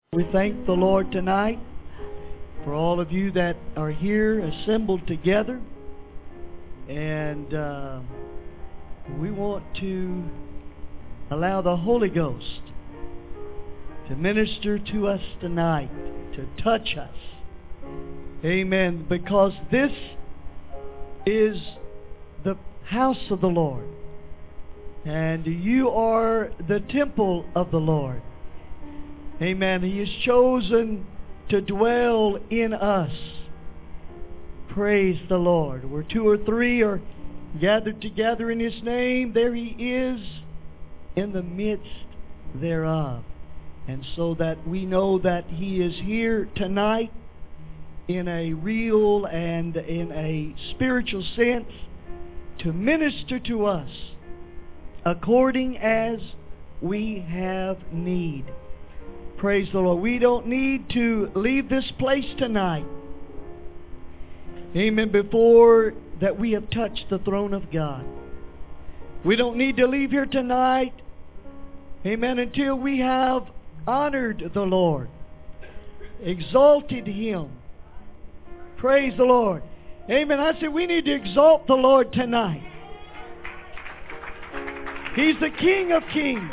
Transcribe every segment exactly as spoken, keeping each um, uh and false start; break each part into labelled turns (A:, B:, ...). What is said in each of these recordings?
A: We thank the Lord tonight for all of you that are here assembled together. And uh, we want to allow the Holy Ghost to minister to us tonight, to touch us. Amen. Because this is the house of the Lord. And you are the temple of the Lord. Amen. He has chosen to dwell in us. Praise the Lord. Where two or three are gathered together in His name, there He is in the midst thereof. And so that we know that He is here tonight in a real and in a spiritual sense to minister to us according as we have need. Praise the Lord. We don't need to leave this place tonight, amen, before that we have touched the throne of God. We don't need to leave here tonight, amen, until we have honored the Lord, exalted Him. Praise the Lord. Amen. I said we need to exalt the Lord tonight. He's the King of Kings.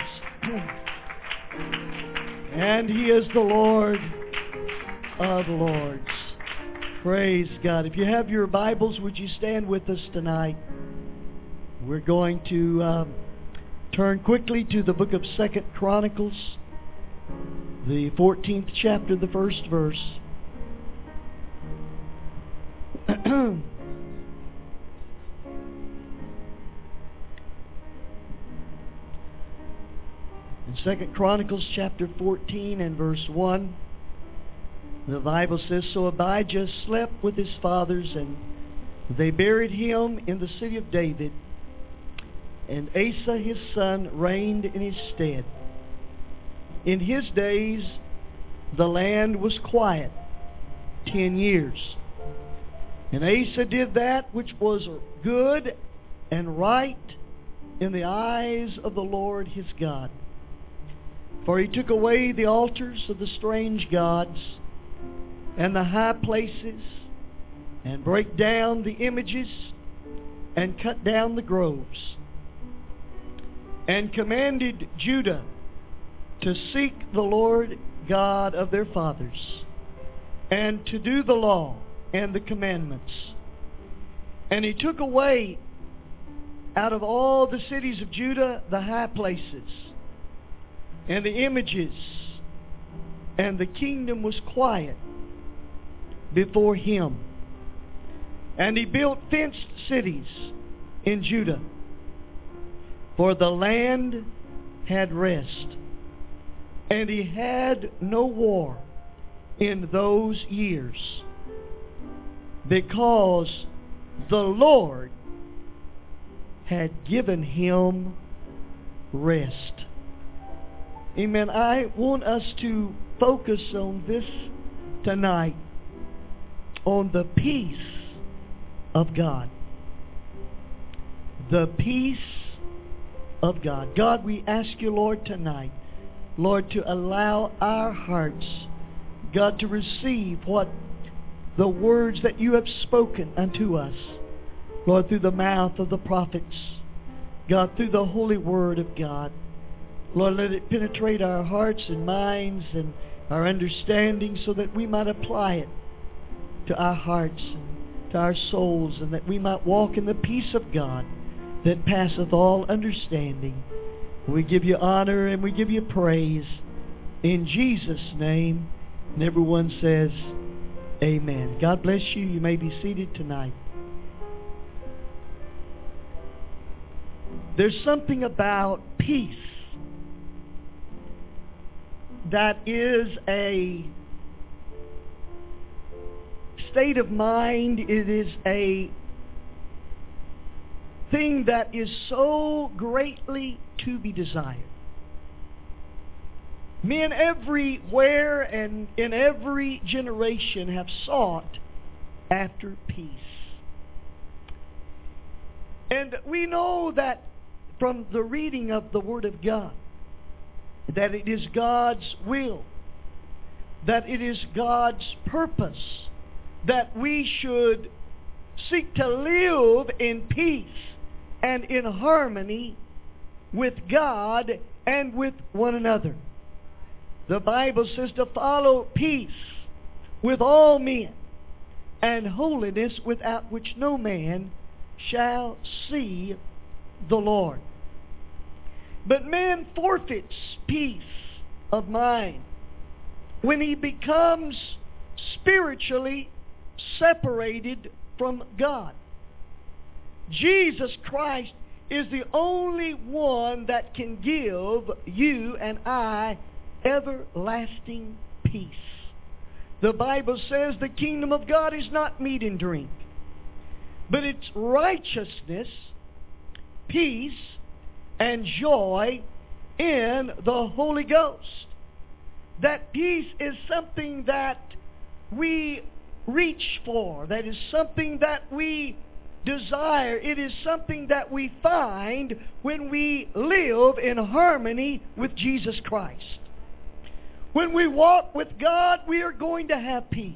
A: And He is the Lord of Lords. Praise God. If you have your Bibles, would you stand with us tonight? We're going to um, turn quickly to the book of Second Chronicles, the fourteenth chapter, the first verse. In Second Chronicles chapter fourteen and verse one, the Bible says, So Abijah slept with his fathers, and they buried him in the city of David, and Asa his son reigned in his stead. In his days the land was quiet ten years. And Asa did that which was good and right in the eyes of the Lord his God. For he took away the altars of the strange gods and the high places, and brake down the images, and cut down the groves, and commanded Judah to seek the Lord God of their fathers, and to do the law and the commandments. And he took away out of all the cities of Judah the high places and the images, and the kingdom was quiet before him. And he built fenced cities in Judah, for the land had rest, and he had no war in those years, because the Lord had given him rest. Amen. I want us to focus on this tonight, on the peace of God. The peace of God. God, we ask you, Lord, tonight, Lord, to allow our hearts, God, to receive what the words that you have spoken unto us, Lord, through the mouth of the prophets, God, through the holy word of God. Lord, let it penetrate our hearts and minds and our understanding, so that we might apply it to our hearts and to our souls, and that we might walk in the peace of God that passeth all understanding. We give you honor and we give you praise in Jesus' name. And everyone says, amen. God bless you. You may be seated tonight. There's something about peace that is a state of mind. It is a thing that is so greatly to be desired. Men everywhere and in every generation have sought after peace. And we know that from the reading of the Word of God, that it is God's will that it is God's purpose that we should seek to live in peace and in harmony with God and with one another. The Bible says to follow peace with all men and holiness, without which no man shall see the Lord. But man forfeits peace of mind when he becomes spiritually separated from God. Jesus Christ is the only one that can give you and I everlasting peace. The Bible says the kingdom of God is not meat and drink, but it's righteousness, peace, and joy in the Holy Ghost. That peace is something that we reach for. That is something that we desire. It is something that we find when we live in harmony with Jesus Christ. When we walk with God, we are going to have peace.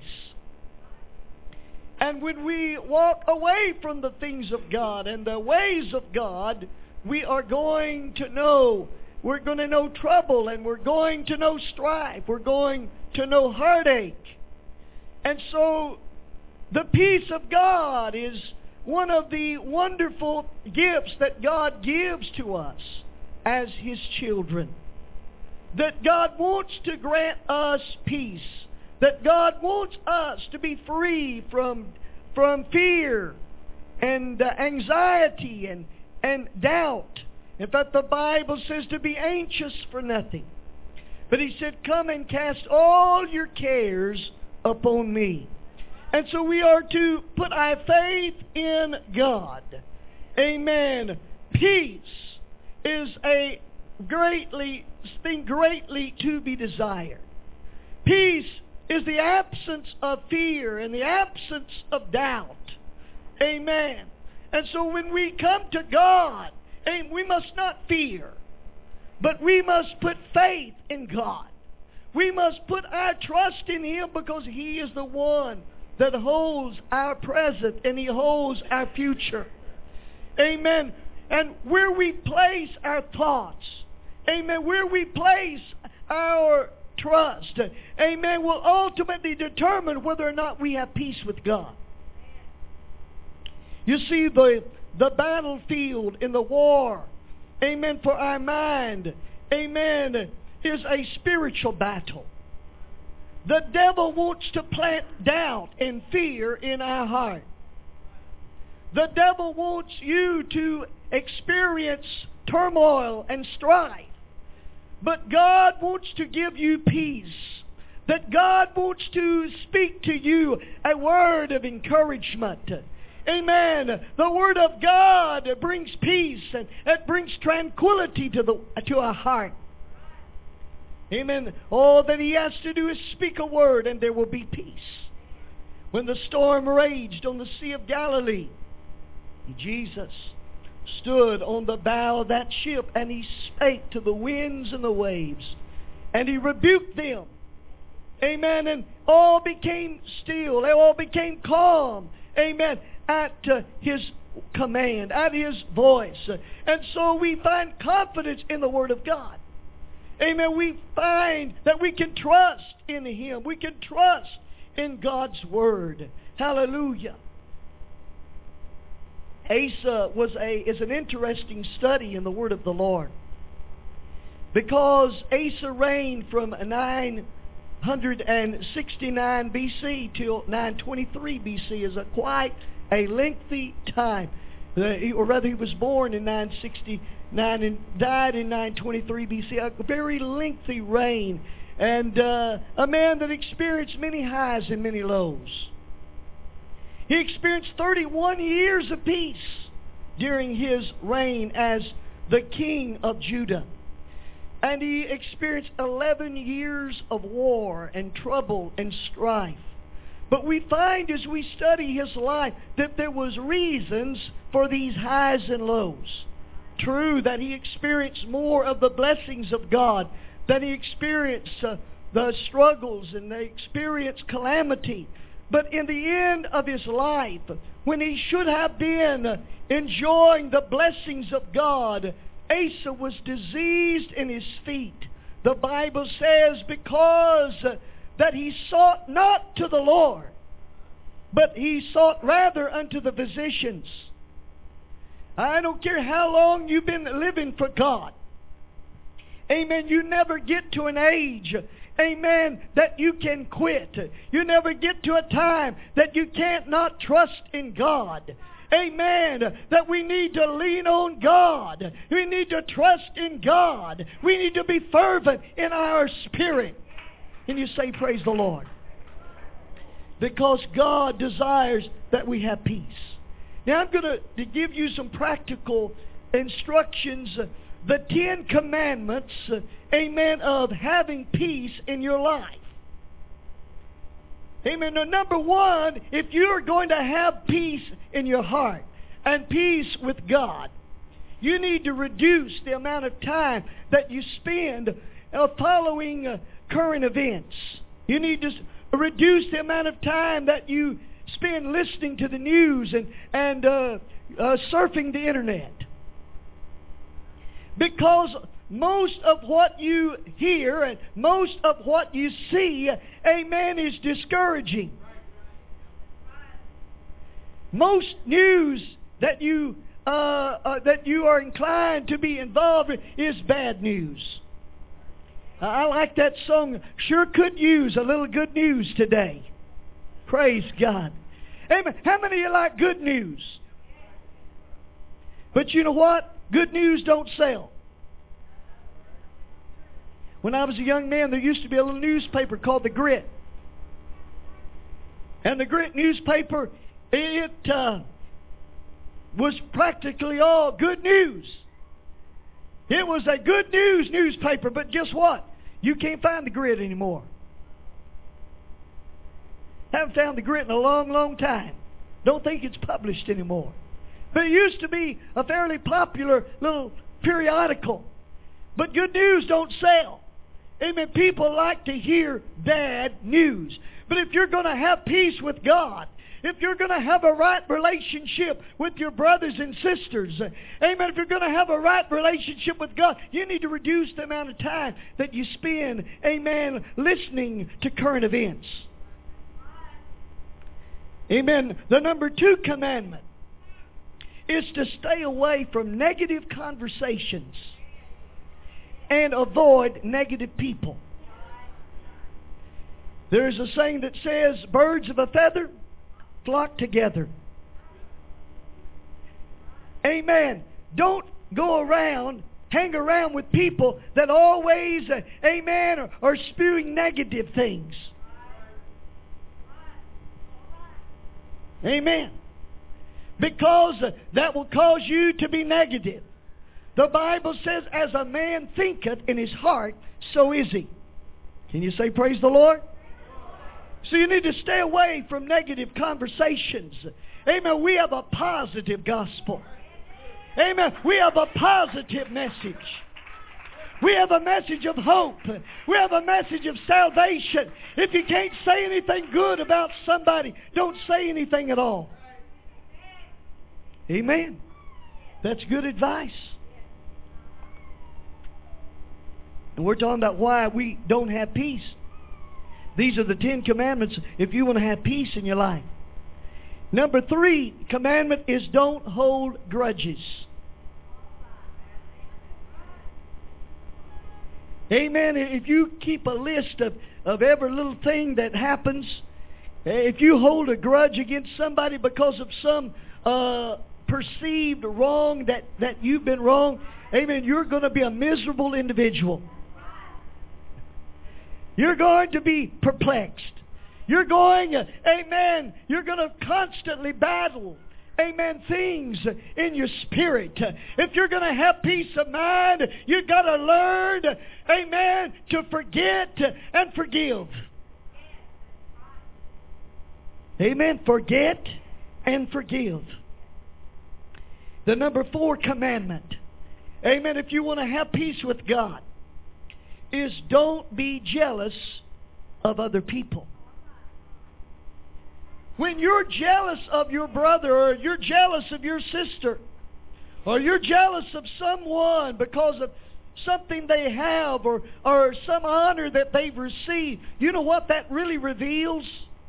A: And when we walk away from the things of God and the ways of God, we are going to know, we're going to know trouble, and we're going to know strife. We're going to know heartache. And so the peace of God is one of the wonderful gifts that God gives to us as His children. That God wants to grant us peace. That God wants us to be free from, from fear and uh, anxiety and, and doubt. In fact, the Bible says to be anxious for nothing. But He said, come and cast all your cares upon me. And so we are to put our faith in God. Amen. Peace is a greatly thing greatly to be desired. Peace is the absence of fear and the absence of doubt. Amen. And so when we come to God, we must not fear, but we must put faith in God. We must put our trust in Him, because He is the one that holds our present and He holds our future. Amen. And where we place our thoughts, amen, where we place our trust, amen, will ultimately determine whether or not we have peace with God. You see, the, the battlefield in the war, amen, for our mind, amen, is a spiritual battle. The devil wants to plant doubt and fear in our heart. The devil wants you to experience turmoil and strife. But God wants to give you peace. That God wants to speak to you a word of encouragement. Amen. The Word of God brings peace, and it brings tranquility to the to our heart. Amen. All that He has to do is speak a word, and there will be peace. When the storm raged on the Sea of Galilee, Jesus stood on the bow of that ship, and He spake to the winds and the waves, and He rebuked them. Amen. And all became still. They all became calm. Amen. At uh, His command, at His voice. And so we find confidence in the Word of God. Amen. We find that we can trust in Him. We can trust in God's Word. Hallelujah. Asa was a is an interesting study in the Word of the Lord, because Asa reigned from nine sixty-nine B C till nine twenty-three B C. Is a quite a lengthy time. Uh, he, or rather, he was born in nine sixty-nine and died in nine twenty-three B C. A very lengthy reign, and uh, a man that experienced many highs and many lows. He experienced thirty-one years of peace during his reign as the king of Judah. And he experienced eleven years of war and trouble and strife. But we find as we study his life that there was reasons for these highs and lows. True that he experienced more of the blessings of God, that he experienced uh, the struggles and they experienced calamity. But in the end of his life, when he should have been enjoying the blessings of God, Asa was diseased in his feet. The Bible says because that he sought not to the Lord, but he sought rather unto the physicians. I don't care how long you've been living for God. Amen. You never get to an age, amen, that you can quit. You never get to a time that you can't not trust in God. Amen. That we need to lean on God. We need to trust in God. We need to be fervent in our spirit. And you say, praise the Lord. Because God desires that we have peace. Now I'm going to give you some practical instructions. The Ten Commandments, amen, of having peace in your life. Amen. Now, number one, if you're going to have peace in your heart and peace with God, you need to reduce the amount of time that you spend uh, following uh, current events. You need to reduce the amount of time that you spend listening to the news and, and uh, uh, surfing the internet. Because most of what you hear and most of what you see, amen, is discouraging. Most news that you uh, uh, that you are inclined to be involved in is bad news. I like that song. Sure could use a little good news today. Praise God. Amen. How many of you like good news? But you know what? Good news don't sell. When I was a young man, there used to be a little newspaper called The Grit. And the Grit newspaper, it uh, was practically all good news. It was a good news newspaper, but guess what? You can't find The Grit anymore. Haven't found The Grit in a long, long time. Don't think it's published anymore. But it used to be a fairly popular little periodical. But good news don't sell. Amen. People like to hear bad news. But if you're going to have peace with God, if you're going to have a right relationship with your brothers and sisters, amen, if you're going to have a right relationship with God, you need to reduce the amount of time that you spend, amen, listening to current events. Amen. The number two commandment is to stay away from negative conversations and avoid negative people. There's a saying that says, birds of a feather flock together. Amen. Don't go around, hang around with people that always, uh, amen, are, are spewing negative things. Amen. Because uh, that will cause you to be negative. The Bible says, as a man thinketh in his heart, so is he. Can you say praise the Lord? So you need to stay away from negative conversations. Amen. We have a positive gospel. Amen. We have a positive message. We have a message of hope. We have a message of salvation. If you can't say anything good about somebody, don't say anything at all. Amen. That's good advice. And we're talking about why we don't have peace. These are the Ten Commandments if you want to have peace in your life. Number three commandment is don't hold grudges. Amen. If you keep a list of, of every little thing that happens, if you hold a grudge against somebody because of some uh, perceived wrong that, that you've been wrong, amen, you're going to be a miserable individual. You're going to be perplexed. You're going, amen, you're going to constantly battle, amen, things in your spirit. If you're going to have peace of mind, you've got to learn, amen, to forget and forgive. Amen, forget and forgive. The number four commandment, amen, if you want to have peace with God, is don't be jealous of other people. When you're jealous of your brother, or you're jealous of your sister, or you're jealous of someone because of something they have, or, or some honor that they've received, you know what that really reveals?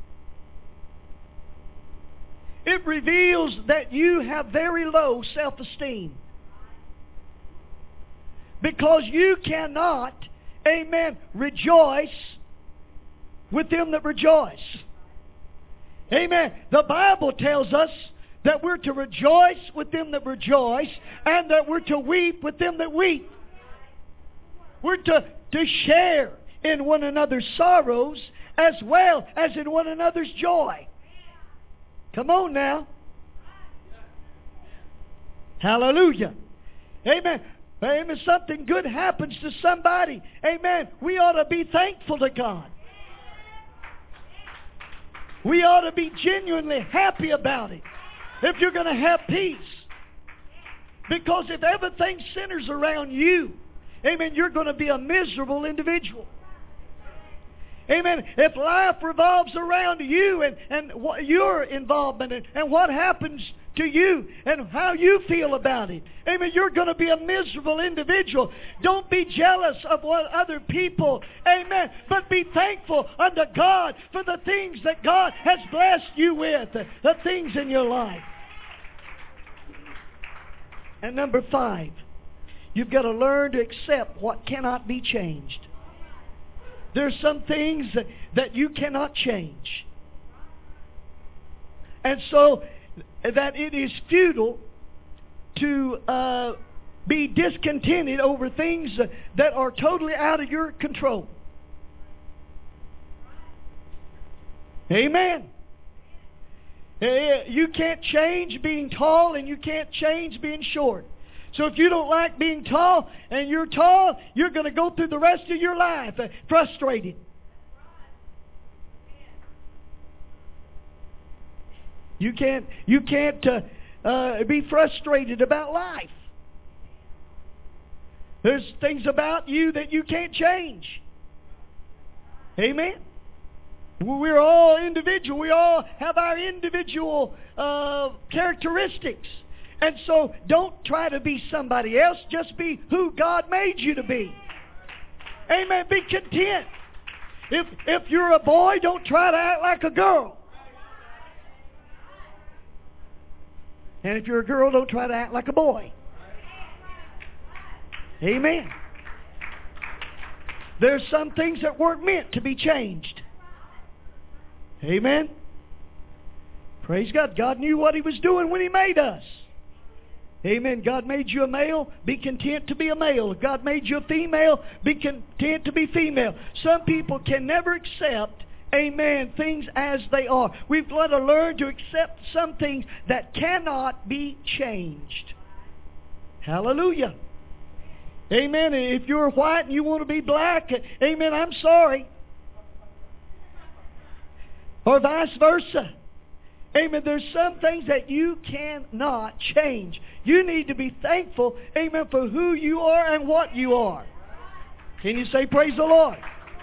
A: It reveals that you have very low self-esteem. Because you cannot, amen, rejoice with them that rejoice. Amen. The Bible tells us that we're to rejoice with them that rejoice, and that we're to weep with them that weep. We're to, to share in one another's sorrows as well as in one another's joy. Come on now. Hallelujah. Amen. Amen. Something good happens to somebody. Amen. We ought to be thankful to God. We ought to be genuinely happy about it if you're going to have peace. Because if everything centers around you, amen, you're going to be a miserable individual. Amen. If life revolves around you and, and what your involvement and, and what happens to you and how you feel about it, amen, you're going to be a miserable individual. Don't be jealous of what other people, amen, but be thankful unto God for the things that God has blessed you with, the things in your life. And number five, you've got to learn to accept what cannot be changed. There's some things that, that you cannot change. And so that it is futile to uh, be discontented over things that are totally out of your control. Amen. You can't change being tall, and you can't change being short. So if you don't like being tall and you're tall, you're going to go through the rest of your life uh, frustrated. You can't, you can't uh, uh, be frustrated about life. There's things about you that you can't change. Amen? We're all individual. We all have our individual uh, characteristics. And so don't try to be somebody else. Just be who God made you to be. Amen. Be content. If, if you're a boy, don't try to act like a girl. And if you're a girl, don't try to act like a boy. Amen. There's some things that weren't meant to be changed. Amen. Praise God. God knew what He was doing when He made us. Amen. God made you a male, be content to be a male. If God made you a female, be content to be female. Some people can never accept, amen, things as they are. We've got to learn to accept some things that cannot be changed. Hallelujah. Amen. If you're white and you want to be black, amen, I'm sorry. Or vice versa. Amen. There's some things that you cannot change. You need to be thankful, amen, for who you are and what you are. Can you say praise the Lord?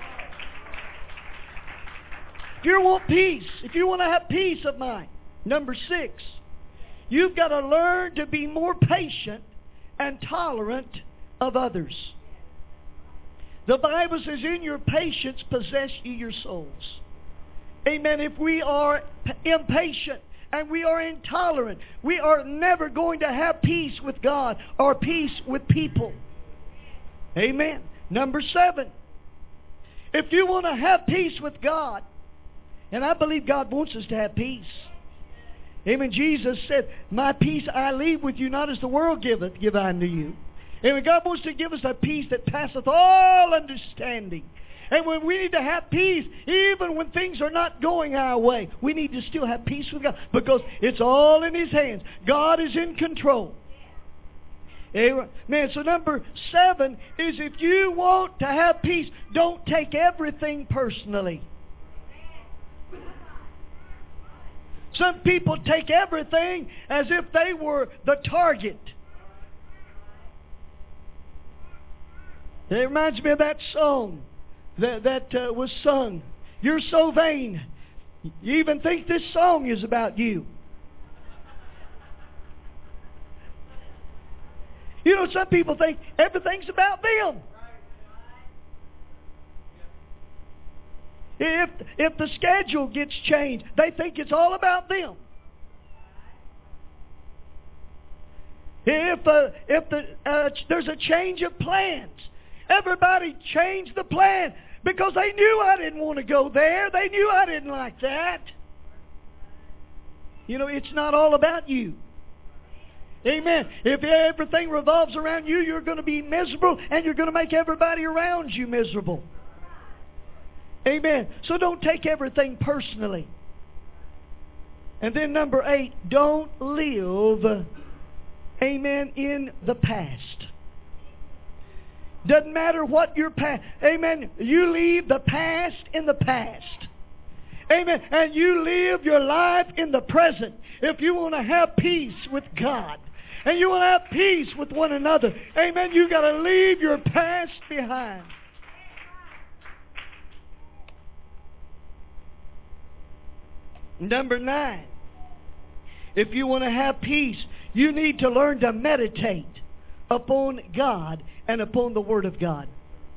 A: If you want peace, if you want to have peace of mind, number six, you've got to learn to be more patient and tolerant of others. The Bible says, in your patience possess ye your souls. Amen. If we are impatient and we are intolerant, we are never going to have peace with God or peace with people. Amen. Number seven, if you want to have peace with God, and I believe God wants us to have peace. Amen. Jesus said, my peace I leave with you, not as the world giveth, give I unto you. Amen. God wants to give us a peace that passeth all understanding. And when we need to have peace, even when things are not going our way, we need to still have peace with God, because it's all in His hands. God is in control. Amen. So number seven is, if you want to have peace, don't take everything personally. Some people take everything as if they were the target. It reminds me of that song that, that uh, was sung. You're so vain. You even think this song is about you. You know, some people think everything's about them. If, if the schedule gets changed, they think it's all about them. If, uh, if the, uh, there's a change of plans, everybody changed the plan because they knew I didn't want to go there. They knew I didn't like that. You know, it's not all about you. Amen. If everything revolves around you, you're going to be miserable and you're going to make everybody around you miserable. Amen. So don't take everything personally. And then number eight, don't live, amen, in the past. Doesn't matter what your past. Amen. You leave the past in the past. Amen. And you live your life in the present. If you want to have peace with God and you want to have peace with one another, amen, you got to leave your past behind. Number nine, if you want to have peace, you need to learn to meditate upon God and upon the Word of God.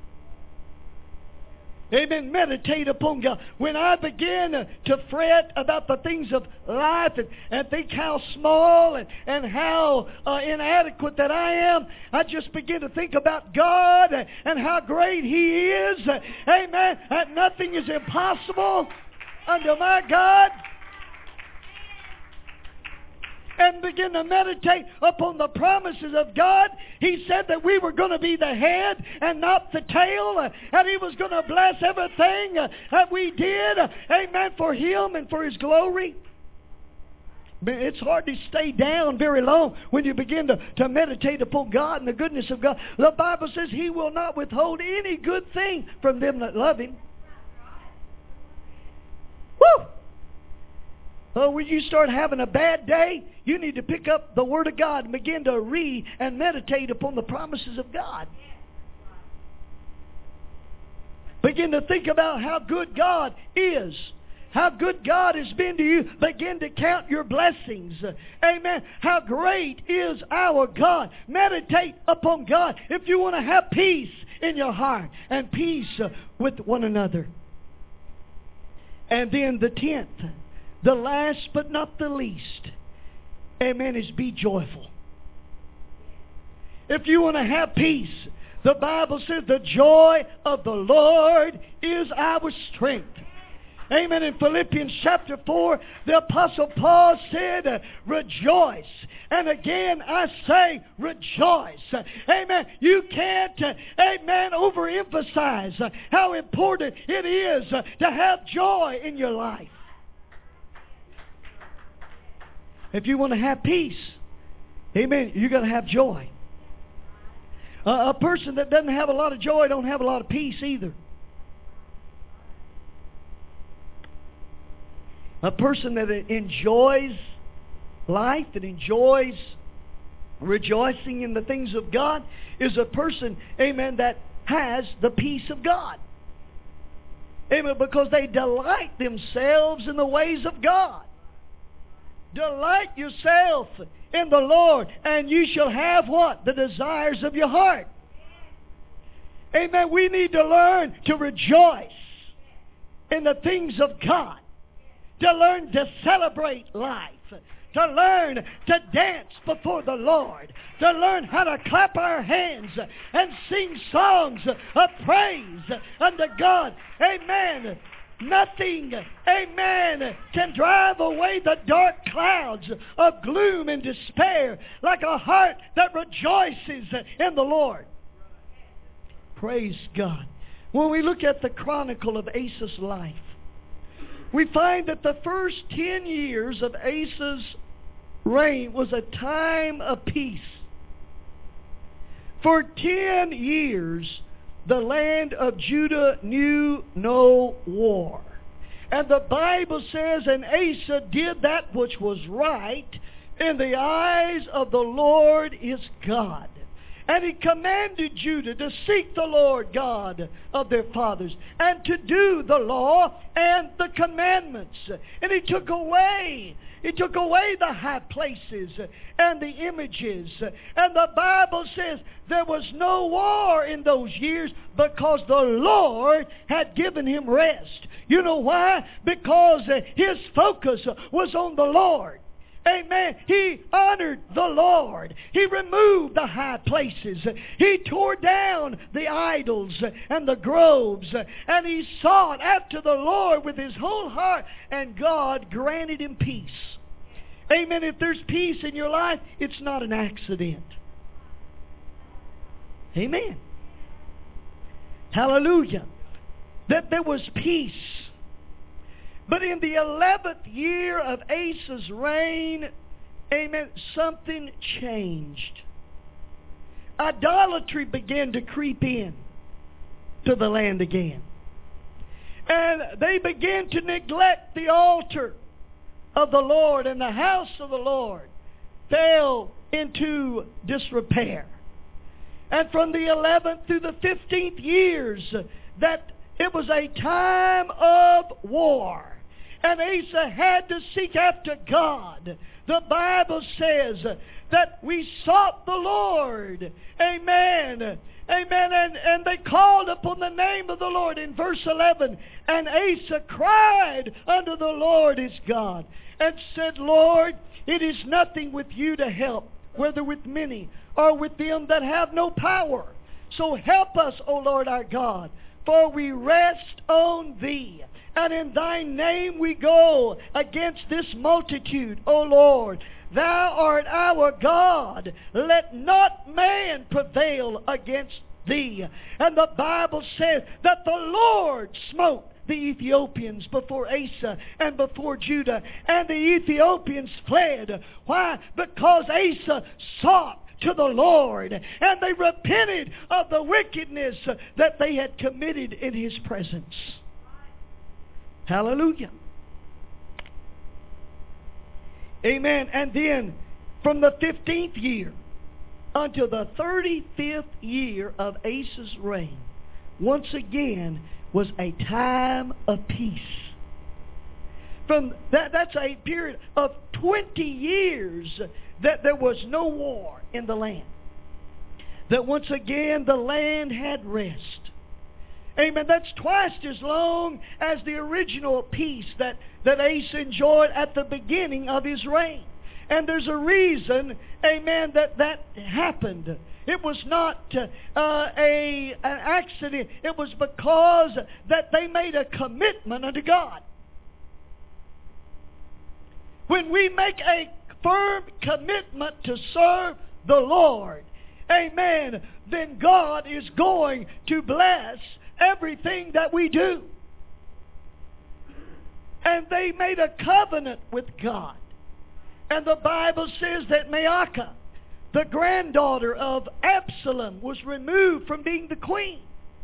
A: Amen. Meditate upon God. When I begin to fret about the things of life and, and think how small and, and how uh, inadequate that I am, I just begin to think about God and, and how great He is. Amen. That nothing is impossible unto my God. And begin to meditate upon the promises of God. He said that we were going to be the head and not the tail, and He was going to bless everything that we did, amen, for Him and for His glory. It's hard to stay down very long when you begin to, to meditate upon God and the goodness of God. The Bible says He will not withhold any good thing from them that love Him. Woo! Oh, when you start having a bad day, you need to pick up the Word of God and begin to read and meditate upon the promises of God. Begin to think about how good God is. How good God has been to you. Begin to count your blessings. Amen. How great is our God. Meditate upon God if you want to have peace in your heart and peace with one another. And then the tenth. The last but not the least, amen, is be joyful. If you want to have peace, the Bible says the joy of the Lord is our strength. Amen. In Philippians chapter four, the Apostle Paul said, rejoice. And again, I say, rejoice. Amen. You can't, amen, overemphasize how important it is to have joy in your life. If you want to have peace, amen, you got to have joy. Uh, a person that doesn't have a lot of joy don't have a lot of peace either. A person that enjoys life, that enjoys rejoicing in the things of God, is a person, amen, that has the peace of God. Amen, because they delight themselves in the ways of God. Delight yourself in the Lord, and you shall have what? The desires of your heart. Amen. We need to learn to rejoice in the things of God. To learn to celebrate life. To learn to dance before the Lord. To learn how to clap our hands and sing songs of praise unto God. Amen. Nothing, amen, can drive away the dark clouds of gloom and despair like a heart that rejoices in the Lord. Praise God. When we look at the chronicle of Asa's life, we find that the first ten years of Asa's reign was a time of peace. For ten years, the land of Judah knew no war. And the Bible says, and Asa did that which was right in the eyes of the Lord his God. And he commanded Judah to seek the Lord God of their fathers and to do the law and the commandments. And he took away, he took away the high places and the images. And the Bible says there was no war in those years because the Lord had given him rest. You know why? Because his focus was on the Lord. Amen. He honored the Lord. He removed the high places. He tore down the idols and the groves. And he sought after the Lord with his whole heart. And God granted him peace. Amen. If there's peace in your life, it's not an accident. Amen. Hallelujah. That there was peace. But in the eleventh year of Asa's reign, amen, something changed. Idolatry began to creep in to the land again. And they began to neglect the altar of the Lord, and the house of the Lord fell into disrepair. And from the eleventh through the fifteenth years, that it was a time of war. And Asa had to seek after God. The Bible says that we sought the Lord. Amen. Amen. And, and they called upon the name of the Lord in verse eleven. And Asa cried unto the Lord his God and said, Lord, it is nothing with you to help, whether with many or with them that have no power. So help us, O Lord our God, for we rest on thee. And in thy name we go against this multitude, O Lord. Thou art our God. Let not man prevail against thee. And the Bible says that the Lord smote the Ethiopians before Asa and before Judah. And the Ethiopians fled. Why? Because Asa sought to the Lord. And they repented of the wickedness that they had committed in his presence. Hallelujah. Amen. And then from the fifteenth year until the thirty-fifth year of Asa's reign, once again was a time of peace. From that, that's a period of twenty years that there was no war in the land. That once again the land had rest. Amen. That's twice as long as the original peace that, that Asa enjoyed at the beginning of his reign. And there's a reason, amen, that that happened. It was not uh, a an accident. It was because that they made a commitment unto God. When we make a firm commitment to serve the Lord, amen, then God is going to bless everything that we do. And they made a covenant with God. And the Bible says that Maacah, the granddaughter of Absalom, was removed from being the queen.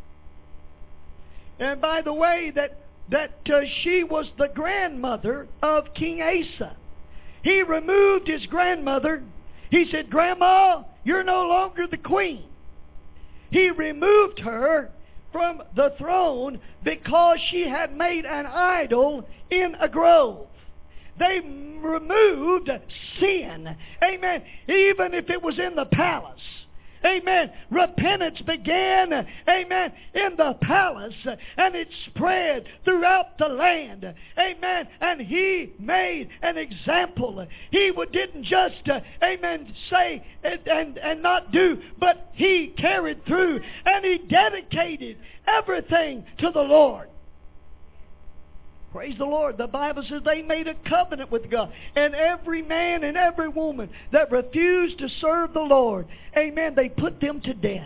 A: And by the way, that, that uh, she was the grandmother of King Asa. He removed his grandmother. He said, Grandma, you're no longer the queen. He removed her from the throne because she had made an idol in a grove. They removed sin. Amen. Even if it was in the palace. Amen. Repentance began, amen, in the palace, and it spread throughout the land. Amen. And he made an example. He didn't just, uh, amen, say and, and, and not do, but he carried through, and he dedicated everything to the Lord. Praise the Lord. The Bible says they made a covenant with God. And every man and every woman that refused to serve the Lord, amen, they put them to death.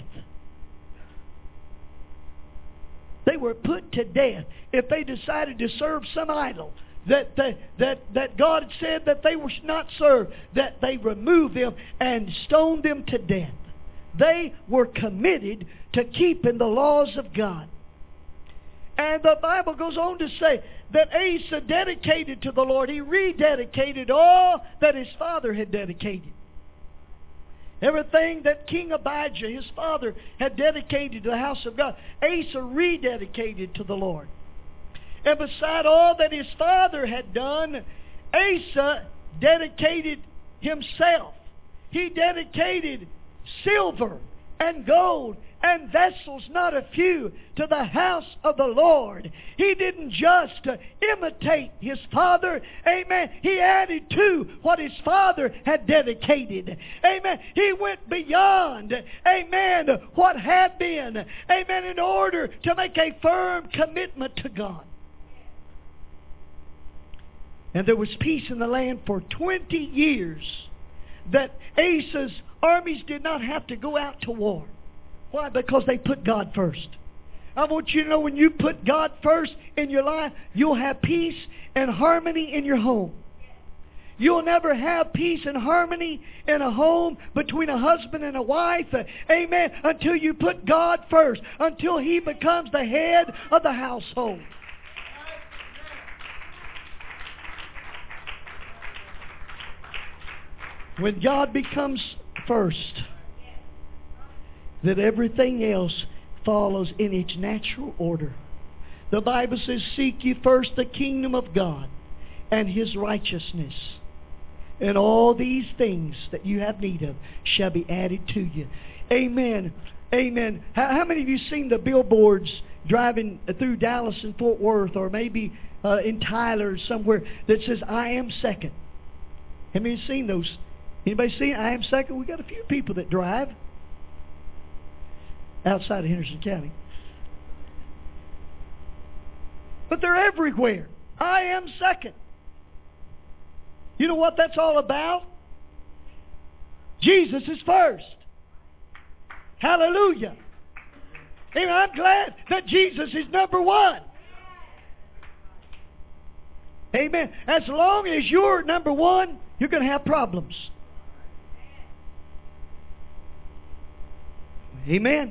A: They were put to death if they decided to serve some idol that, that, that, that God had said that they were not serve, that they removed them and stoned them to death. They were committed to keeping the laws of God. And the Bible goes on to say that Asa dedicated to the Lord. He rededicated all that his father had dedicated. Everything that King Abijah, his father, had dedicated to the house of God, Asa rededicated to the Lord. And beside all that his father had done, Asa dedicated himself. He dedicated silver and gold and vessels, not a few, to the house of the Lord. He didn't just uh, imitate his father. Amen. He added to what his father had dedicated. Amen. He went beyond, amen, what had been. Amen. In order to make a firm commitment to God. And there was peace in the land for twenty years. That Asa's armies did not have to go out to war. Why? Because they put God first. I want you to know, when you put God first in your life, you'll have peace and harmony in your home. You'll never have peace and harmony in a home between a husband and a wife, amen, until you put God first, until He becomes the head of the household. When God becomes first, that everything else follows in its natural order. The Bible says, seek ye first the kingdom of God and His righteousness, and all these things that you have need of shall be added to you. Amen. Amen. How, how many of you seen the billboards driving through Dallas and Fort Worth, or maybe uh, in Tyler or somewhere, that says, I am second? How many of you seen those? Anybody seen I am second? We got a few people that drive outside of Henderson County. But they're everywhere. I am second. You know what that's all about? Jesus is first. Hallelujah. Amen. I'm glad that Jesus is number one. Amen. As long as you're number one, you're going to have problems. Amen.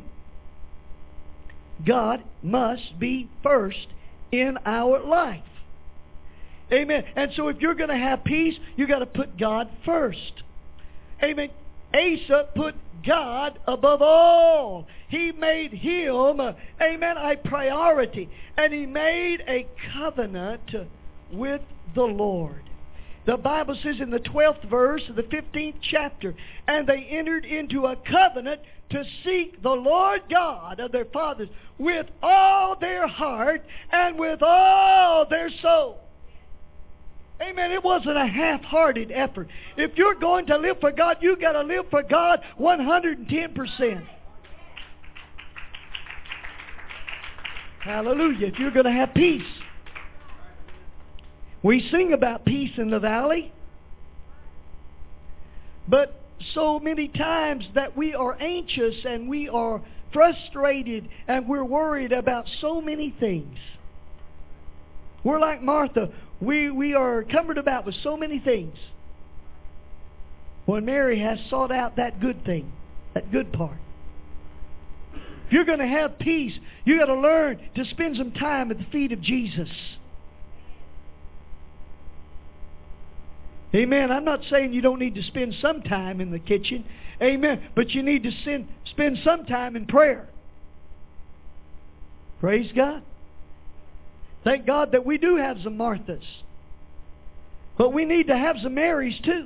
A: God must be first in our life. Amen. And so if you're going to have peace, you've got to put God first. Amen. Asa put God above all. He made Him, uh, amen, a priority. And he made a covenant with the Lord. The Bible says in the twelfth verse of the fifteenth chapter, and they entered into a covenant to seek the Lord God of their fathers with all their heart and with all their soul. Amen. It wasn't a half-hearted effort. If you're going to live for God, you've got to live for God one hundred ten percent. Hallelujah. If you're going to have peace. We sing about peace in the valley. But so many times that we are anxious and we are frustrated and we're worried about so many things. We're like Martha. We, we are cumbered about with so many things. When Mary has sought out that good thing, that good part. If you're going to have peace, you've got to learn to spend some time at the feet of Jesus. Amen. I'm not saying you don't need to spend some time in the kitchen. Amen. But you need to send, spend some time in prayer. Praise God. Thank God that we do have some Marthas. But we need to have some Marys too.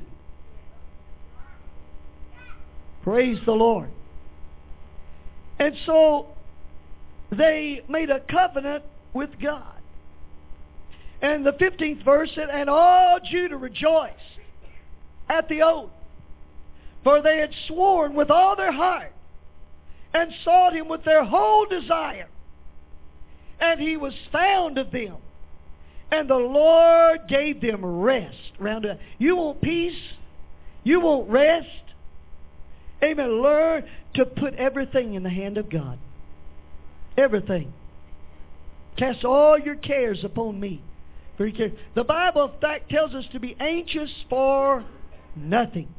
A: Praise the Lord. And so they made a covenant with God. And the fifteenth verse said, and all Judah rejoiced at the oath, for they had sworn with all their heart, and sought Him with their whole desire. And He was found of them, and the Lord gave them rest. Round up. You want peace? You want rest? Amen. Learn to put everything in the hand of God. Everything. Cast all your cares upon me. The Bible, in fact, tells us to be anxious for nothing.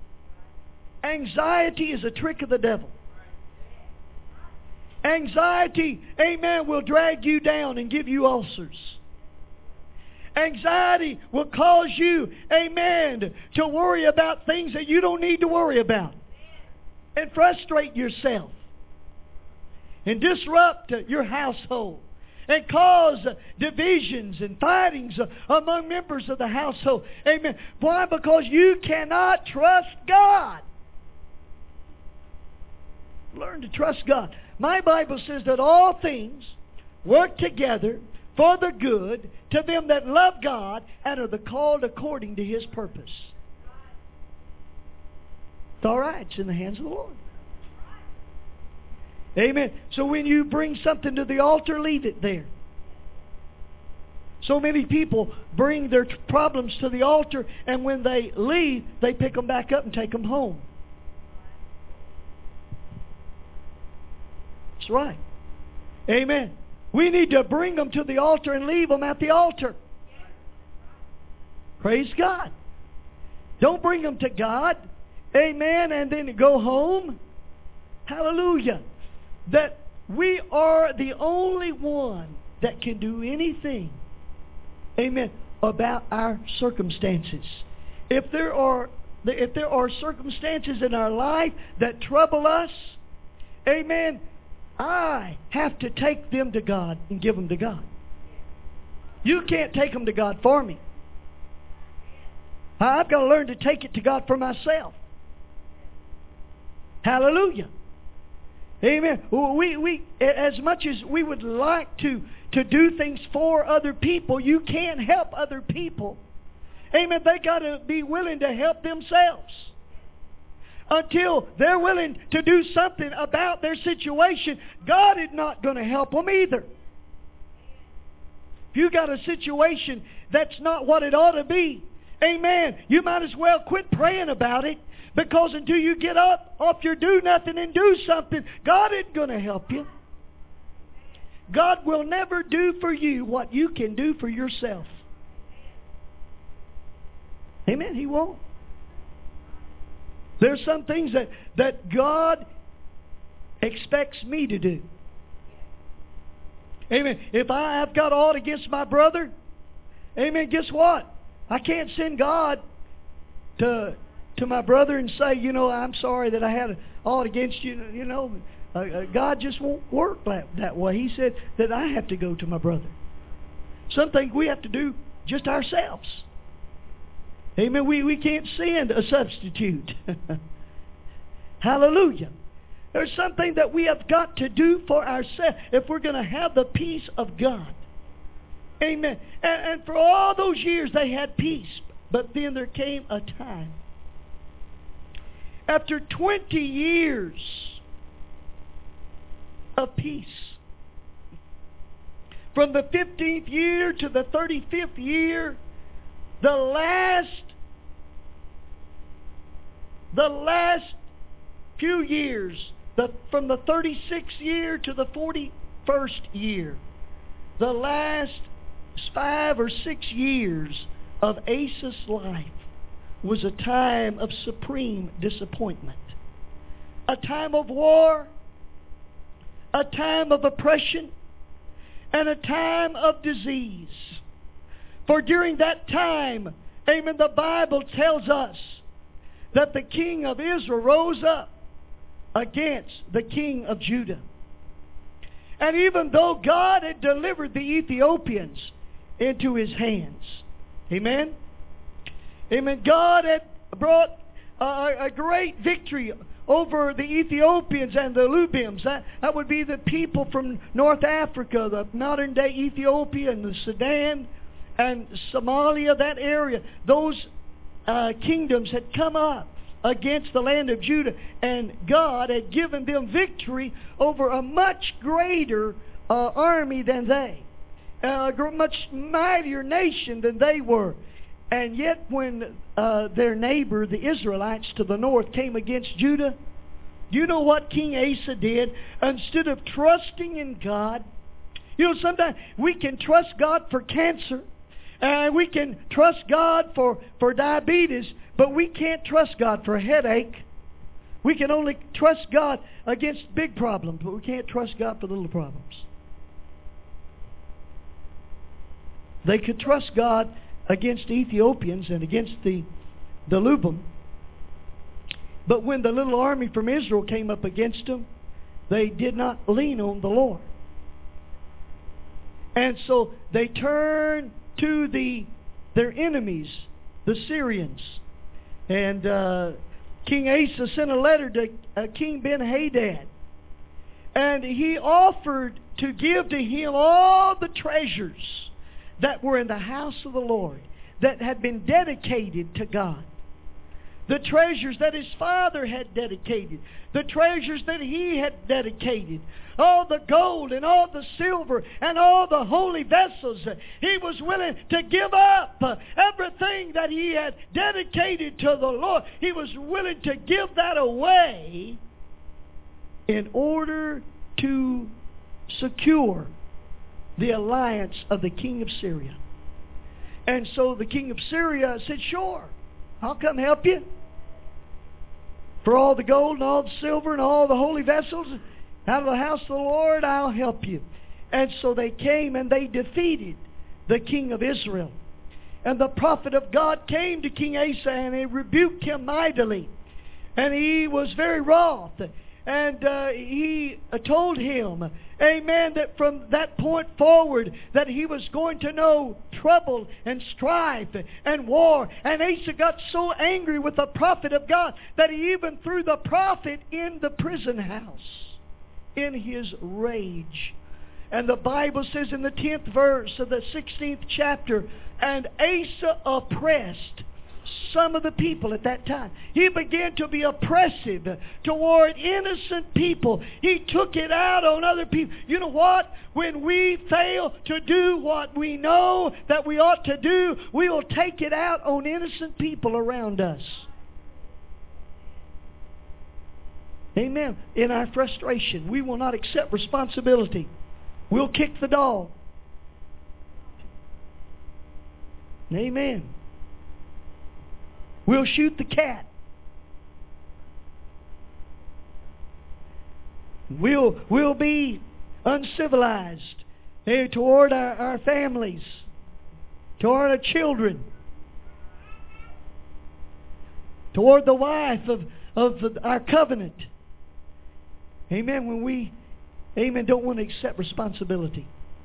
A: Anxiety is a trick of the devil. Anxiety, amen, will drag you down and give you ulcers. Anxiety will cause you, amen, to worry about things that you don't need to worry about. and frustrate yourself and disrupt your household and cause divisions and fightings among members of the household. Amen. Why? Because you cannot trust God. Learn to trust God. My Bible says that all things work together for the good to them that love God and are the called according to His purpose. It's all right. It's in the hands of the Lord. Amen. So when you bring something to the altar, leave it there. So many people bring their problems to the altar, and when they leave, they pick them back up and take them home. That's right. Amen. We need to bring them to the altar and leave them at the altar. Praise God. Don't bring them to God. Amen. And then go home. Hallelujah. That we are the only one that can do anything, amen, about our circumstances. If there are if there are circumstances in our life that trouble us, amen, I have to take them to God and give them to God. You can't take them to God for me. I've got to learn to take it to God for myself. Hallelujah. Amen. We, we, as much as we would like to, to do things for other people, you can't help other people. Amen. They got to be willing to help themselves. Until they're willing to do something about their situation, God is not going to help them either. If you got a situation that's not what it ought to be, amen, you might as well quit praying about it. Because until you get up off your do nothing and do something, God isn't going to help you. God will never do for you what you can do for yourself. Amen. He won't. There's some things that, that God expects me to do. Amen. If I have got aught against my brother, amen, guess what? I can't send God to... to my brother and say, you know, I'm sorry that I had aught against you. You know, uh, uh, God just won't work that, that way. He said that I have to go to my brother. Some things we have to do just ourselves. Amen. We, we can't send a substitute. Hallelujah. There's something that we have got to do for ourselves if we're going to have the peace of God. Amen. And, and for all those years they had peace. But then there came a time, after twenty years of peace, from the fifteenth year to the thirty-fifth year, the last, the last few years, the, from the thirty-sixth year to the forty-first year, the last five or six years of Asa's life was a time of supreme disappointment. A time of war, a time of oppression, and a time of disease. For during that time, amen, the Bible tells us that the king of Israel rose up against the king of Judah. And even though God had delivered the Ethiopians into his hands, amen, amen, God had brought a, a great victory over the Ethiopians and the Lubims. That, that would be the people from North Africa, the modern-day Ethiopia and the Sudan and Somalia, that area. Those uh, kingdoms had come up against the land of Judah, and God had given them victory over a much greater uh, army than they, a much mightier nation than they were. And yet when uh, their neighbor, the Israelites to the north, came against Judah, you know what King Asa did? Instead of trusting in God, you know, sometimes we can trust God for cancer, and we can trust God for, for diabetes, but we can't trust God for a headache. We can only trust God against big problems, but we can't trust God for little problems. They could trust God against the Ethiopians and against the, the Lubim, But when the little army from Israel came up against them, they did not lean on the Lord. And so they turned to the their enemies, the Syrians. And uh, King Asa sent a letter to uh, King Ben-Hadad. And he offered to give to him all the treasures that were in the house of the Lord, that had been dedicated to God. The treasures that his father had dedicated. The treasures that he had dedicated. All the gold and all the silver and all the holy vessels. He was willing to give up everything that he had dedicated to the Lord. He was willing to give that away in order to secure the alliance of the king of Syria. And so the king of Syria said, sure, I'll come help you. For all the gold and all the silver and all the holy vessels out of the house of the Lord, I'll help you. And so they came and they defeated the king of Israel. And the prophet of God came to King Asa and he rebuked him mightily. And he was very wroth. And uh, he told him, amen, that from that point forward that he was going to know trouble and strife and war. And Asa got so angry with the prophet of God that he even threw the prophet in the prison house in his rage. And the Bible says in the tenth verse of the sixteenth chapter, and Asa oppressed some of the people at that time. He began to be oppressive toward innocent people. He took it out on other people. You know what? When we fail to do what we know that we ought to do, we will take it out on innocent people around us. Amen. In our frustration, we will not accept responsibility. We'll kick the dog. Amen. We'll shoot the cat. We'll, we'll be uncivilized eh, toward our, our families, toward our children, toward the wife of, of the, our covenant. Amen. When we, amen, don't want to accept responsibility.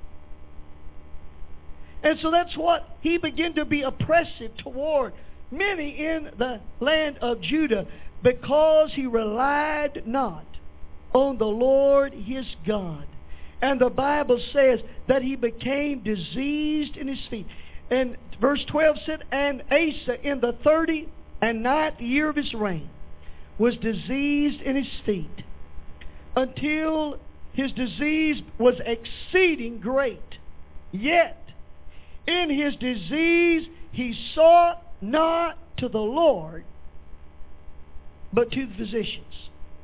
A: And so that's what he began to be oppressive toward many in the land of Judah, because he relied not on the Lord his God. And the Bible says that he became diseased in his feet. And verse twelve said, and Asa in the thirty and ninth year of his reign was diseased in his feet, until his disease was exceeding great. Yet in his disease he sought not to the Lord, but to the physicians.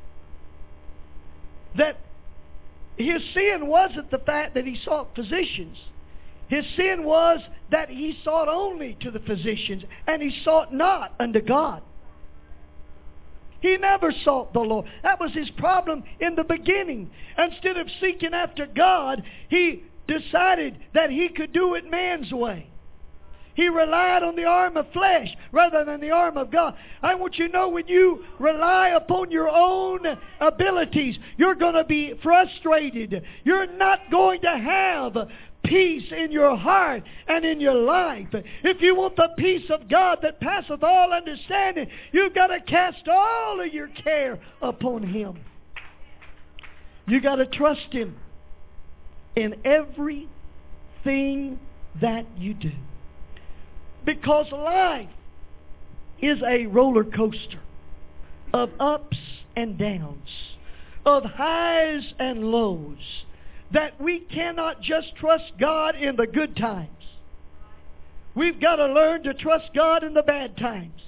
A: That his sin wasn't the fact that he sought physicians. His sin was that he sought only to the physicians, and he sought not unto God. He never sought the Lord. That was his problem in the beginning. Instead of seeking after God, he decided that he could do it man's way. He relied on the arm of flesh rather than the arm of God. I want you to know, when you rely upon your own abilities, you're going to be frustrated. You're not going to have peace in your heart and in your life. If you want the peace of God that passeth all understanding, you've got to cast all of your care upon Him. You've got to trust Him in everything that you do. Because life is a roller coaster of ups and downs, of highs and lows, that we cannot just trust God in the good times. We've got to learn to trust God in the bad times.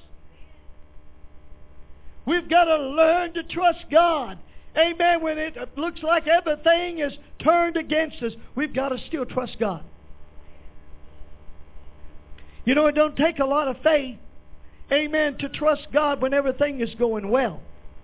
A: We've got to learn to trust God. Amen. When it looks like everything is turned against us, we've got to still trust God. You know, it don't take a lot of faith, amen, to trust God when everything is going well.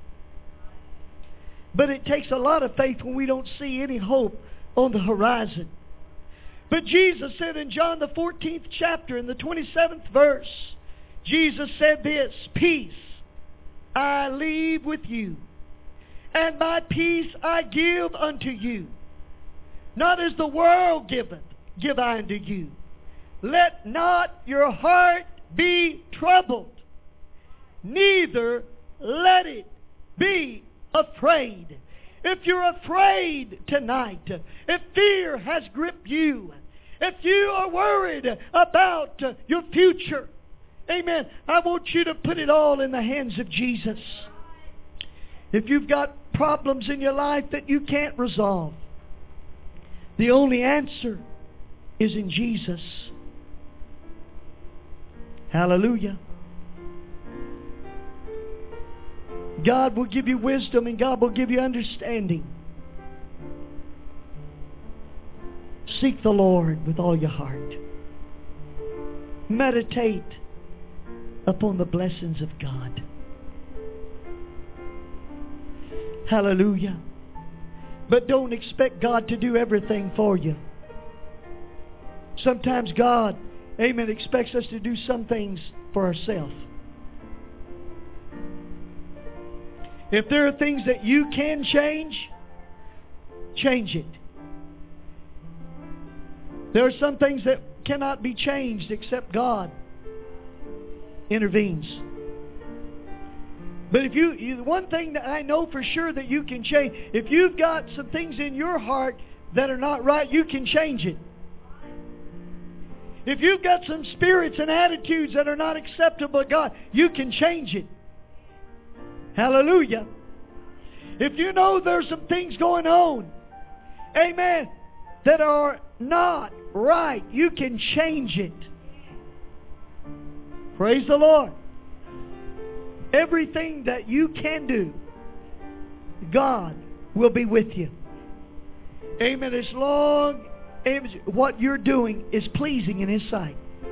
A: But it takes a lot of faith when we don't see any hope on the horizon. But Jesus said in John the fourteenth chapter, in the twenty-seventh verse, Jesus said this, peace I leave with you, and my peace I give unto you. Not as the world giveth, give I unto you. Let not your heart be troubled, neither let it be afraid. If you're afraid tonight, if fear has gripped you, if you are worried about your future, amen, I want you to put it all in the hands of Jesus. If you've got problems in your life that you can't resolve, the only answer is in Jesus. Hallelujah. God will give you wisdom and God will give you understanding. Seek the Lord with all your heart. Meditate upon the blessings of God. Hallelujah. But don't expect God to do everything for you. Sometimes God, amen, expects us to do some things for ourselves. If there are things that you can change, change it. There are some things that cannot be changed except God intervenes. But if you, you, one thing that I know for sure that you can change, if you've got some things in your heart that are not right, you can change it. If you've got some spirits and attitudes that are not acceptable to God, you can change it. Hallelujah. If you know there's some things going on, amen, that are not right, you can change it. Praise the Lord. Everything that you can do, God will be with you. Amen. As long as what you're doing is pleasing in His sight.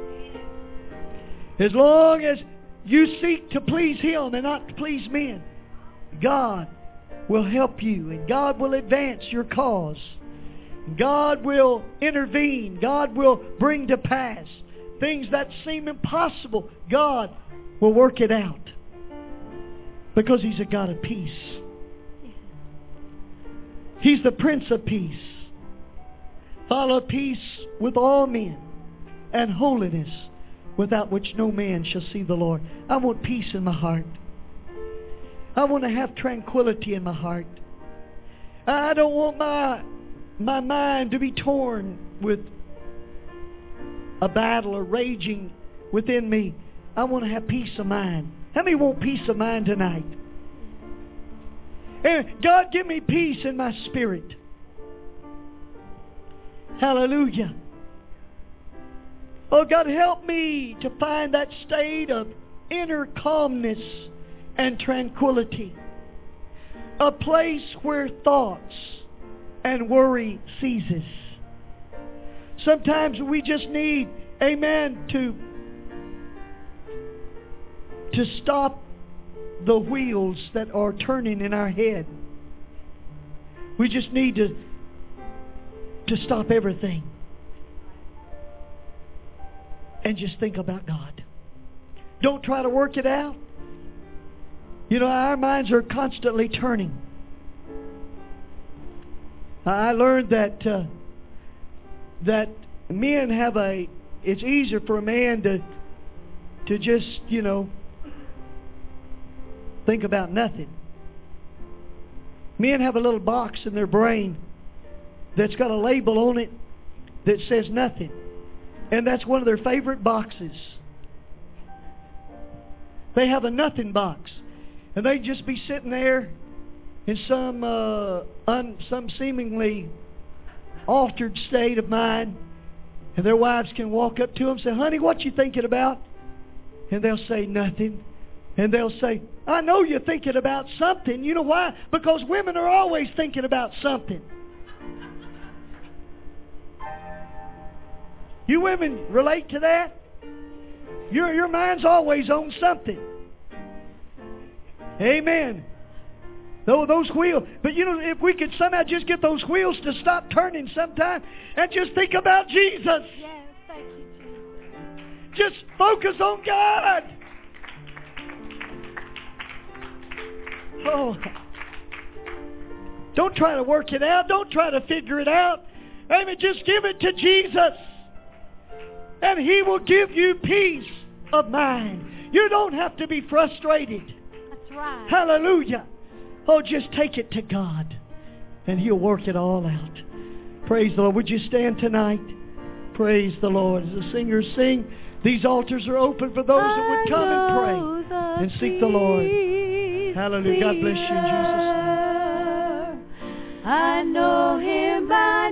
A: As long as you seek to please Him and not to please men, God will help you and God will advance your cause. God will intervene. God will bring to pass things that seem impossible. God will work it out because He's a God of peace. He's the Prince of Peace. Follow peace with all men and holiness, without which no man shall see the Lord. I want peace in my heart. I want to have tranquility in my heart. I don't want my my mind to be torn with a battle or raging within me. I want to have peace of mind. How many want peace of mind tonight? And God, give me peace in my spirit. Hallelujah. Oh, God, help me to find that state of inner calmness and tranquility. A place where thoughts and worry ceases. Sometimes we just need, amen, to, to stop the wheels that are turning in our head. We just need to, to stop everything and just think about God. Don't try to work it out. You know, our minds are constantly turning. I learned that uh, that men have a, it's easier for a man to to just, you know, think about nothing. Men have a little box in their brain that's got a label on it that says nothing. And that's one of their favorite boxes. They have a nothing box. And they just be sitting there in some uh, un, some seemingly altered state of mind. And their wives can walk up to them and say, honey, what you thinking about? And they'll say, nothing. And they'll say, I know you're thinking about something. You know why? Because women are always thinking about something. You women relate to that? Your, your mind's always on something. Amen. Those, those wheels. But you know, if we could somehow just get those wheels to stop turning sometime and just think about Jesus.
B: Yes, thank you, Jesus.
A: Just focus on God. Oh. Don't try to work it out. Don't try to figure it out. Amen. Just give it to Jesus. And He will give you peace of mind. You don't have to be frustrated.
B: That's right.
A: Hallelujah. Oh, just take it to God. And He'll work it all out. Praise the Lord. Would you stand tonight? Praise the Lord. As the singers sing, these altars are open for those that would come and pray and seek the Lord. Hallelujah. God bless you in Jesus' name.
B: I know Him by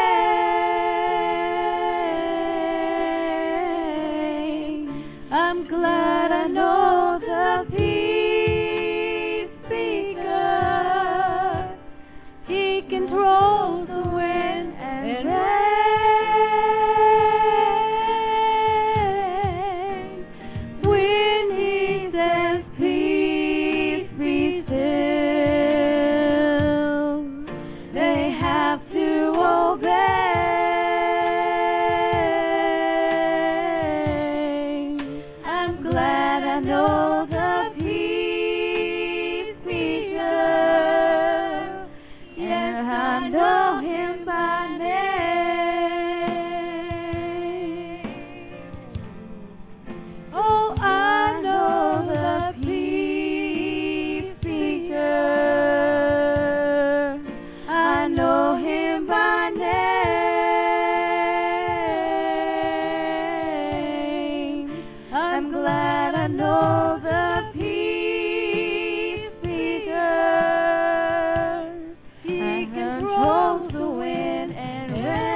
B: name. I'm glad I know the peace speaker. He controls the wind and rain. When He says peace, be still, they have to obey. I'm glad I know the peace speaker. Yes, I know Him by name. Oh, I know the peace speaker. I know Him by name. I'm glad I know the peace speaker. He controls the wind and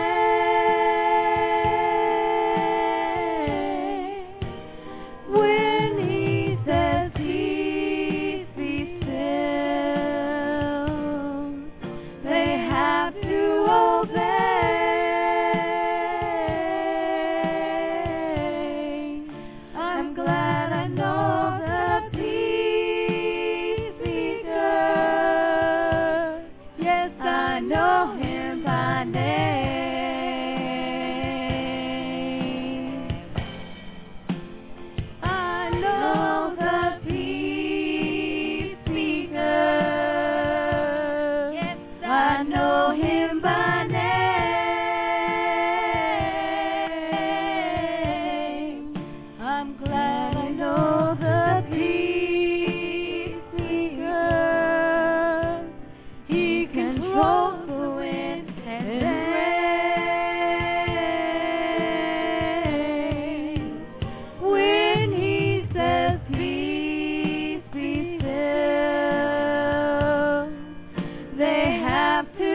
B: rain. When He says peace, be still, they have to obey. I'm glad I know the peace speaker. Yes, I know Him by name. I know the peace speaker. Yes, I know Him by name. I'm glad I know the peace speaker. He controls the wind and rain. When He says peace, be still, they have to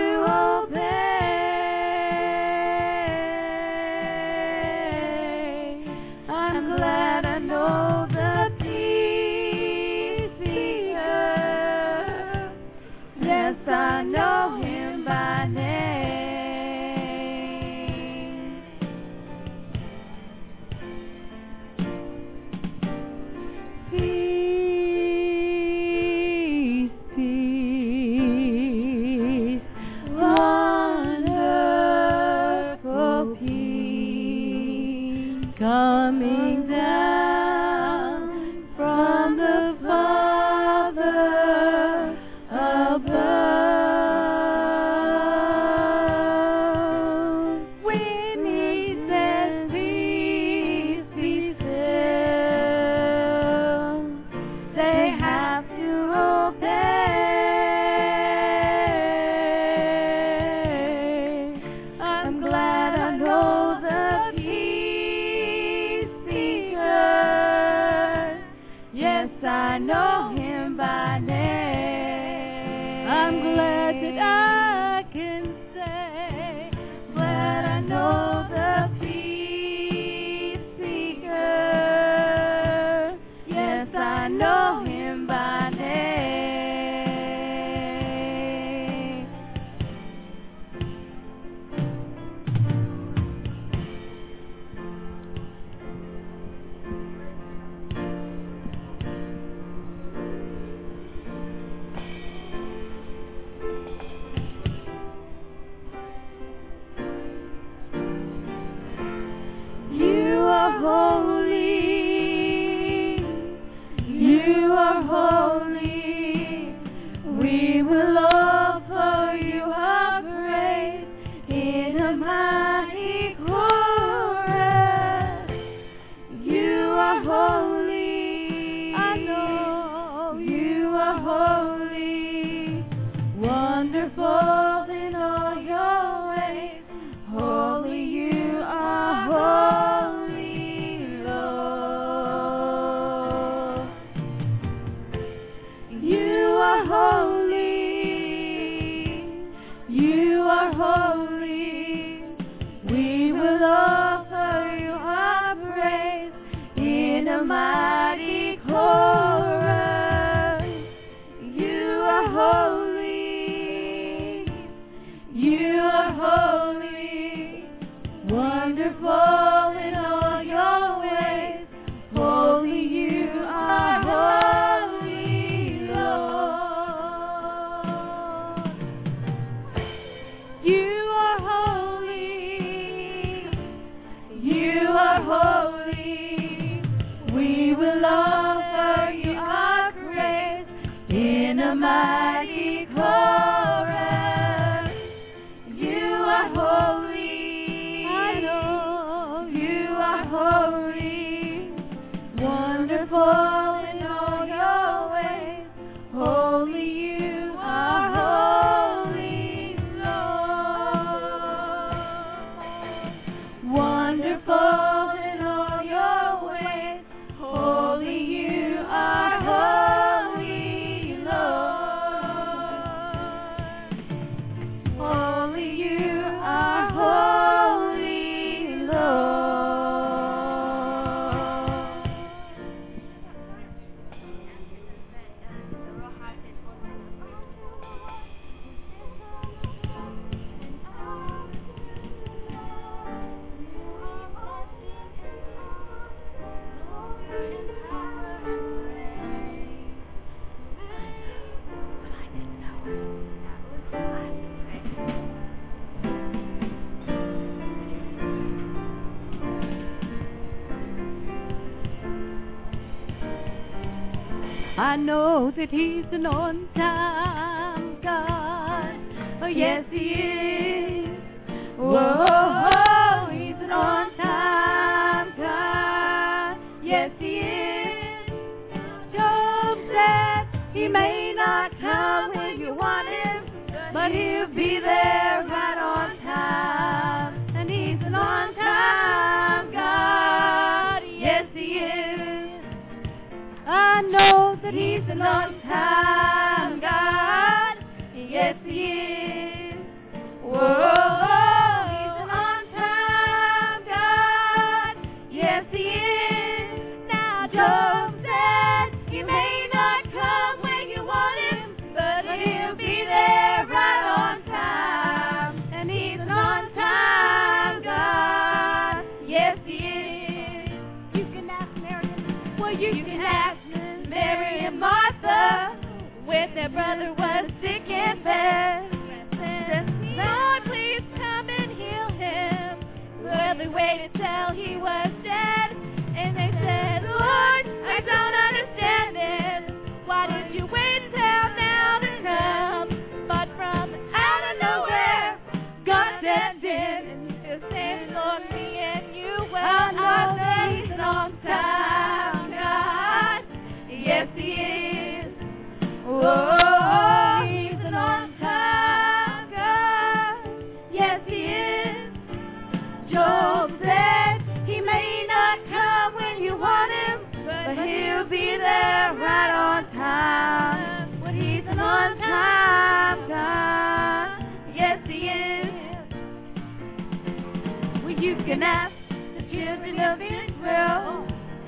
B: obey. I'm glad I know the peace speaker. Yes, I know Him by name. Peace, peace, wonderful peace, coming down from the Father above. When He says peace, be still, they have to obey. I'm glad I know the peace speaker. Yes, I know Him by name. I'm glad that I can say, glad I know the peace speaker. Yes, I know Him by name. a mighty chorus. You are holy, you are holy, wonderful in all your ways. Holy, you are holy, Lord. You are holy, you are holy. We will offer you our praise in a mighty chorus. You are holy, I know. You are holy, wonderful in all your ways. Holy, you are holy, Lord. Wonderful in all your ways. Holy, you are holy, Lord. Holy, you are holy, Lord. I know that he's an on-time God. Oh, yes, he is. Whoa, he's an on-time God. Yes, he is. Job said he may not come when you want him, but he'll be there right on time. And he's an on-time God. Yes, he is. I know that he's an on-time God. Yes, he is. Whoa, he's an on-time God. Yes, he is. Now, Job said he may not come when you want him, but he'll be there right on time. And he's an on-time God. Yes, he is. You can ask Mary. Well, you, you can ask Mary and Martha when their brother was sick in bed. Said, Lord, please come and heal him. Well, they waited till he was dead, and they said, Lord, I don't understand this. Why did you wait till now to come? But from out of nowhere, God stepped in, and he just said, Lord, me and you, well, I know that he's an on-time God. Yes, he is. Oh, he's an on-time God. Yes, he is. Job said he may not come when you want him, but he'll be there right on time. But he's an on-time God. Yes, he is. Well, you can ask the children of Israel.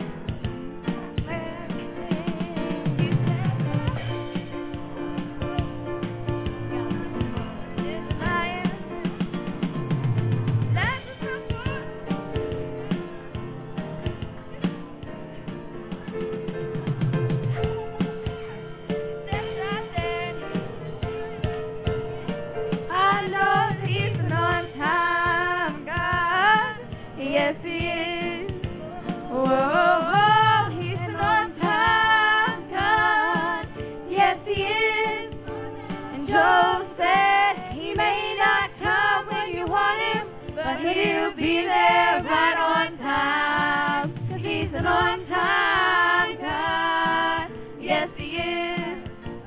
B: Yes, he is. Whoa, he's an on-time God. Yes, he is. And Job said he may not come when you want him, but he'll be there right on time. 'Cause he's an on-time God. Yes, he is.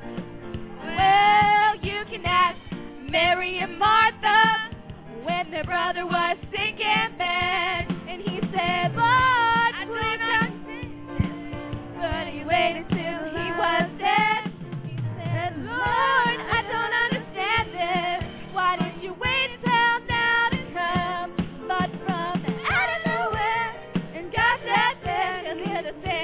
B: Well, you can ask Mary and Martha when their brother was sick in bed, and he said, Lord, please don't sin. But he waited till he was dead. He said, Lord, I don't understand this. Why did you wait till now to come? But from out of nowhere, and God said, and he had to say,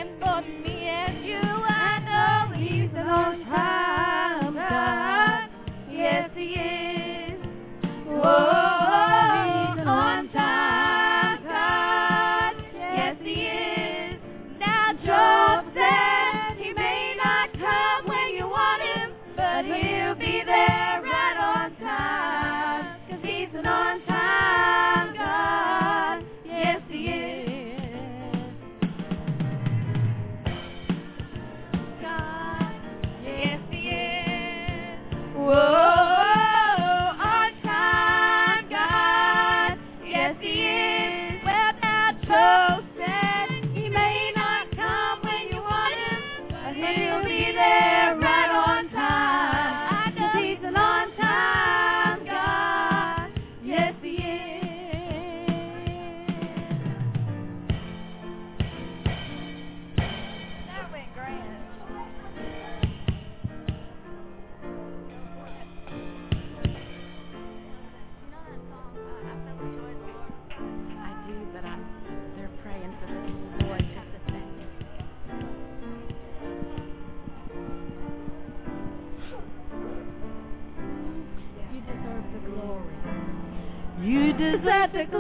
B: deserve the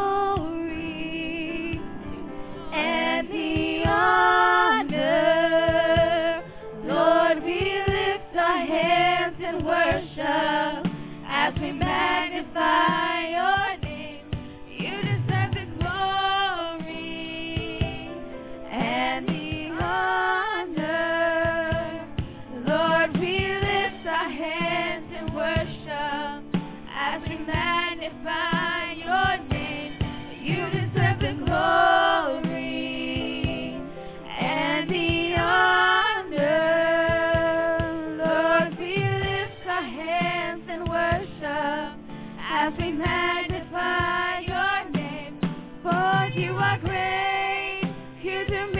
B: glory and the honor. Lord, we lift our hands in worship as we magnify your name. You deserve the glory and the honor. Lord, we lift our hands in worship as we magnify your name. You deserve the glory and the honor. Lord, we lift our hands in worship as we magnify your name. For you are great, you do